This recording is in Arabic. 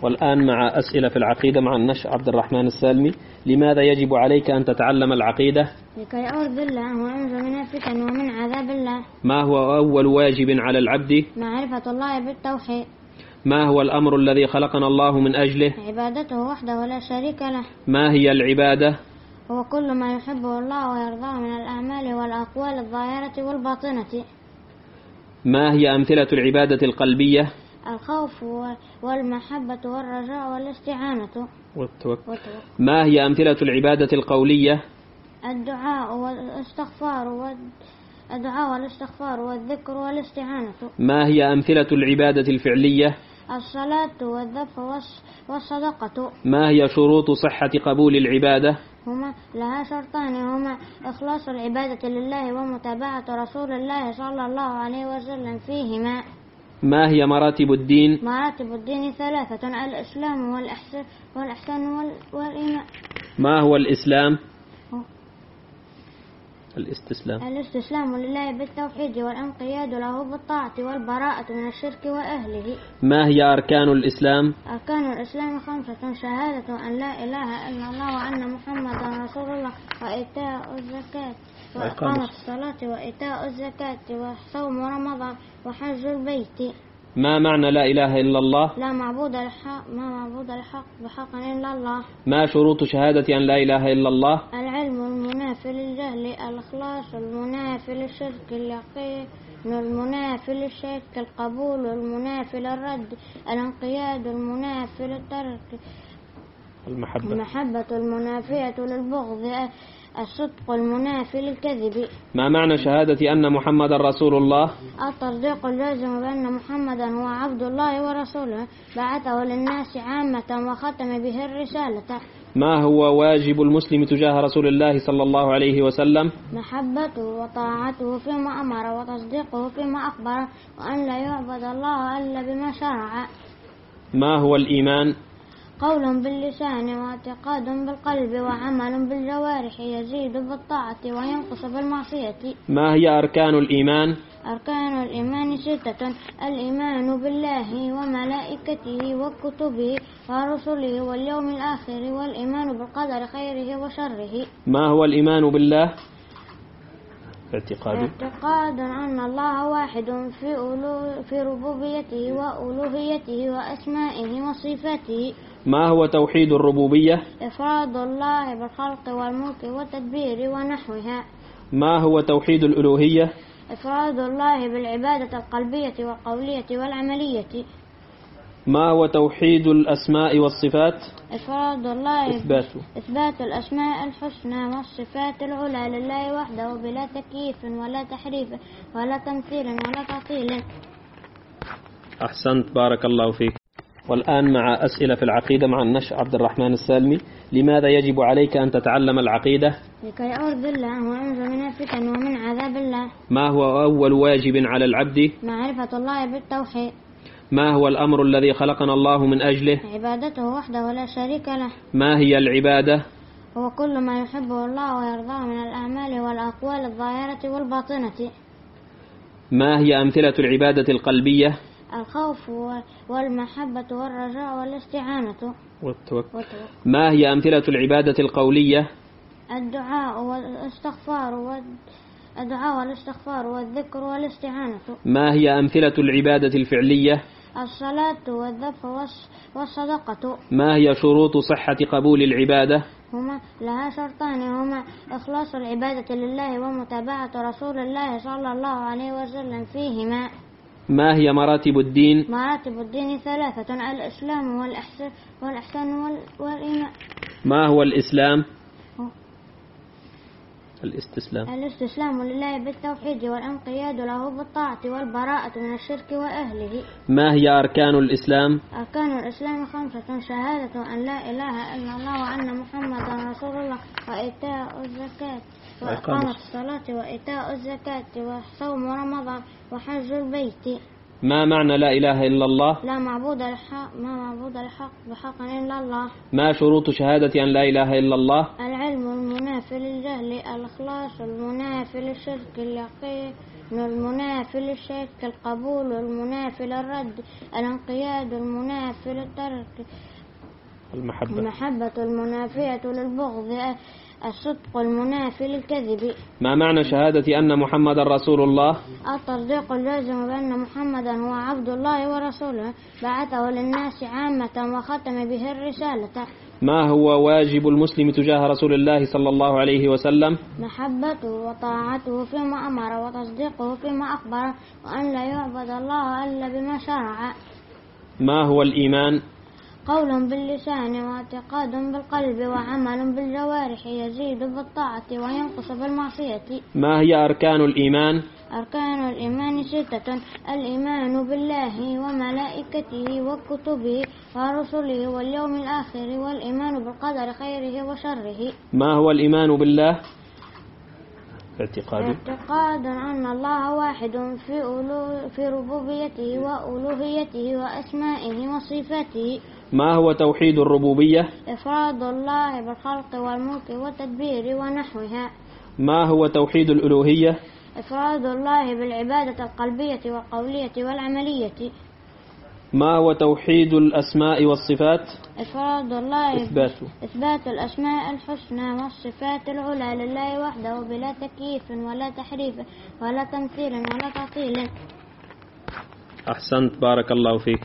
والآن مع أسئلة في العقيدة مع النشأ عبد الرحمن السالمي. لماذا يجب عليك أن تتعلم العقيدة؟ لكي أرضي الله وأنجو من الفتن ومن عذاب الله. ما هو أول واجب على العبد؟ معرفة الله بالتوحيد. ما هو الأمر الذي خلقنا الله من أجله؟ عبادته وحده ولا شريك له. ما هي العبادة؟ هو كل ما يحبه الله ويرضاه من الأعمال والأقوال الظاهرة والباطنة. ما هي أمثلة العبادة القلبية؟ الخوف والمحبة والرجاء والاستعانة والتوكل. ما هي أمثلة العبادة القولية؟ الدعاء والاستغفار والذكر والاستعانة. ما هي أمثلة العبادة الفعلية؟ الصلاة والذبح والصدقة. ما هي شروط صحة قبول العبادة؟ هما لها شرطان، هما إخلاص العبادة لله ومتابعة رسول الله صلى الله عليه وسلم فيهما. ما هي مراتب الدين؟ مراتب الدين 3: الإسلام والإحسان والإيمان. ما هو الإسلام؟ الاستسلام لله بالتوحيد والانقياد له بالطاعة والبراءة من الشرك وأهله. ما هي أركان الإسلام؟ أركان الإسلام 5: شهادة أن لا إله إلا الله وأن محمدا رسول الله، وإيتاء الزكاة وإقامة الصلاة وإيتاء الزكاة وصوم رمضان وحج البيت. ما معنى لا إله إلا الله؟ لا معبود بحق إلا الله. ما شروط شهادة أن لا إله إلا الله؟ العلم المنافي للجهل، الإخلاص المنافي للشرك، اليقين المنافي للشك، القبول المنافي للرد، الانقياد المنافي للترك، المحبة المنافية للبغض، الصدق المنافي للكذب. ما معنى شهادة أن محمد رسول الله؟ التصديق الجازم بأن محمدا هو عبد الله ورسوله، بعثه للناس عامة وختم به الرسالة. ما هو واجب المسلم تجاه رسول الله صلى الله عليه وسلم؟ محبته وطاعته فيما أمر وتصديقه فيما أخبر، وأن لا يعبد الله إلا بما شرع. ما هو الإيمان؟ قول باللسان واعتقاد بالقلب وعمل بالجوارح، يزيد بالطاعة وينقص بالمعصية. ما هي أركان الإيمان؟ أركان الإيمان 6: الإيمان بالله وملائكته وكتبه ورسله واليوم الآخر، والإيمان بالقدر خيره وشره. ما هو الإيمان بالله؟ اعتقاد أن الله واحد في ربوبيته وألوهيته وأسمائه وصفاته. ما هو توحيد الربوبية؟ إفراد الله بالخلق والملك والتدبير ونحوها. ما هو توحيد الألوهية؟ إفراد الله بالعبادة القلبية والقولية والعملية. ما هو توحيد الأسماء والصفات؟ إفراد الله إثبات الأسماء الحسنى والصفات العلى لله وحده بلا تكييف ولا تحريف ولا تمثيل ولا تعطيل. أحسنت، بارك الله فيك. والآن مع أسئلة في العقيدة مع النشأ عبد الرحمن السالمي. لماذا يجب عليك أن تتعلم العقيدة؟ لكي أرضي الله وأنجو من الفتن ومن عذاب الله. ما هو أول واجب على العبد؟ معرفة الله بالتوحيد. ما هو الأمر الذي خلقنا الله من أجله؟ عبادته وحده ولا شريك له. ما هي العبادة؟ هو كل ما يحبه الله ويرضاه من الأعمال والأقوال الظاهرة والباطنة. ما هي أمثلة العبادة القلبية؟ الخوف والمحبة والرجاء والاستعانة والتوكل. ما هي أمثلة العبادة القولية؟ الدعاء والاستغفار والذكر والاستعانة. ما هي أمثلة العبادة الفعلية؟ الصلاة والذبح والصدقة. ما هي شروط صحة قبول العبادة؟ هما لها شرطان، هما إخلاص العبادة لله ومتابعة رسول الله صلى الله عليه وسلم فيهما. ما هي مراتب الدين؟ مراتب الدين 3: الإسلام والإحسان والإيمان. ما هو الإسلام؟ الاستسلام لله بالتوحيد والانقياد له بالطاعة والبراءة من الشرك وأهله. ما هي أركان الإسلام؟ أركان الإسلام 5: شهادة أن لا إله إلا الله وأن محمدا رسول الله، وإيتاء الزكاة وإقامة الصلاة وإيتاء الزكاة وصوم رمضان وحج البيت. ما معنى لا إله إلا الله؟ لا معبود بحق إلا الله. ما شروط شهادة أن لا إله إلا الله؟ العلم المنافي للجهل، الإخلاص المنافي للشرك، اليقين المنافي للشك، القبول المنافي للرد، الانقياد المنافي للترك، المحبة المنافية للبغض، الصدق المنافي للكذب. ما معنى شهادة أن محمد رسول الله؟ التصديق اللازم بأن محمدا هو عبد الله ورسوله، بعثه للناس عامة وختم به الرسالة. ما هو واجب المسلم تجاه رسول الله صلى الله عليه وسلم؟ محبته وطاعته فيما أمر وتصديقه فيما أخبر، وأن لا يعبد الله إلا بما شرع. ما هو الإيمان؟ قول باللسان واعتقاد بالقلب وعمل بالجوارح، يزيد بالطاعة وينقص بالمعصية. ما هي أركان الإيمان؟ أركان الإيمان 6: الإيمان بالله وملائكته وكتبه ورسله واليوم الآخر، والإيمان بالقدر خيره وشره. ما هو الإيمان بالله؟ اعتقاد أن الله واحد في ربوبيته وألوهيته وأسمائه وصفاته. ما هو توحيد الربوبية؟ إفراد الله بالخلق والملك والتدبير ونحوها. ما هو توحيد الألوهية؟ إفراد الله بالعبادة القلبية والقولية والعملية. ما هو توحيد الأسماء والصفات؟ إفراد الله إثبات الأسماء الحسنى والصفات العلى لله وحده بلا تكييف ولا تحريف ولا تمثيل ولا تعطيل. أحسنت، بارك الله فيك.